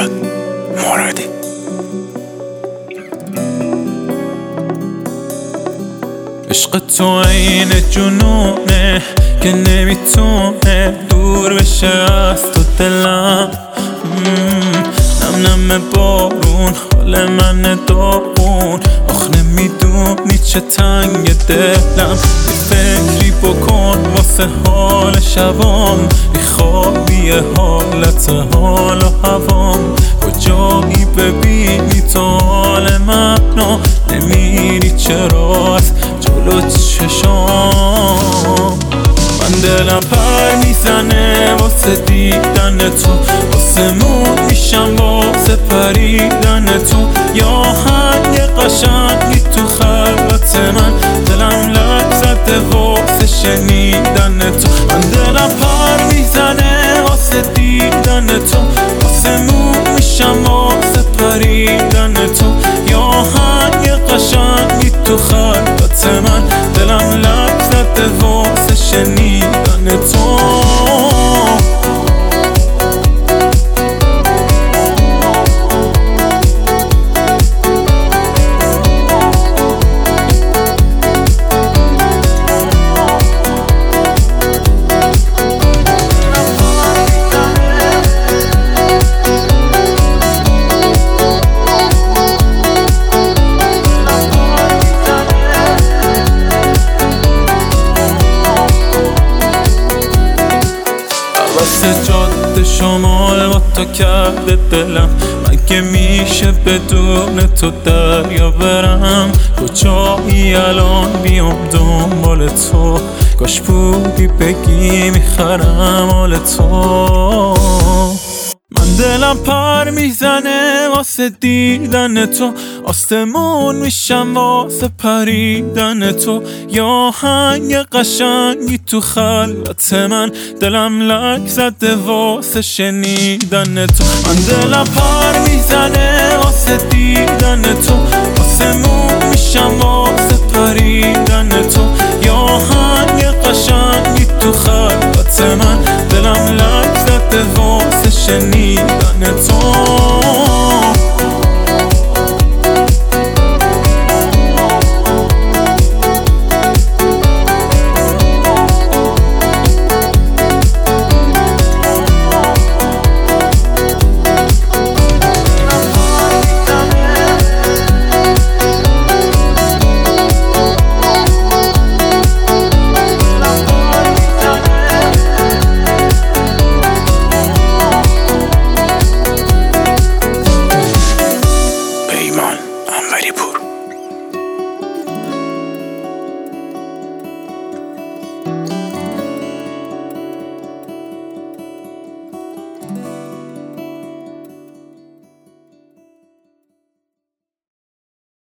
فرشاد مرادی. عشق تو عین جنونه که نمیتونه دور بشه از تو دلم. نم نم بارون حال من داغون، آخ نمیدونی چه تنگ دلم. یه فکری بکن واسه حال شبام، بیخوابی حالت حال و هوام. کجایی ببینی تو حال منو، نمیری چرا از جلو چشام. من دلم پر میزنه واسه دیدن تو، آسمون میشم واسه پریدن تو. یا آهنگ قشنگی تو خلوت من، دلم لک زده واسه شنیدن تو. من دلم پر میزنه واسه دیدن تو، آسمون میشم واسه پریدن تو. یا آهنگ قشنگی تو خلوت من، دلم لک زده واسه شنیدن تو. واسه جاده شمال با تو کرده دلم، مگه میشه بدون تو دریا برم؟ کجایی الان بیام دنبال تو، کاش بودی بگی میخرم حال تو. من دلم پر میزنه واسه دیدن تو، آسمون میشم واسه پریدن تو. یا آهنگ قشنگی تو خلوت من، دلم لک زده واسه شنیدن تو. من دلم پر میزنه واسه دیدن تو، آسمون میشم واسه پریدن تو. یا آهنگ قشنگی تو خلوت من، دلم لک زده واسه شنیدن تو. پیمان انوری پور.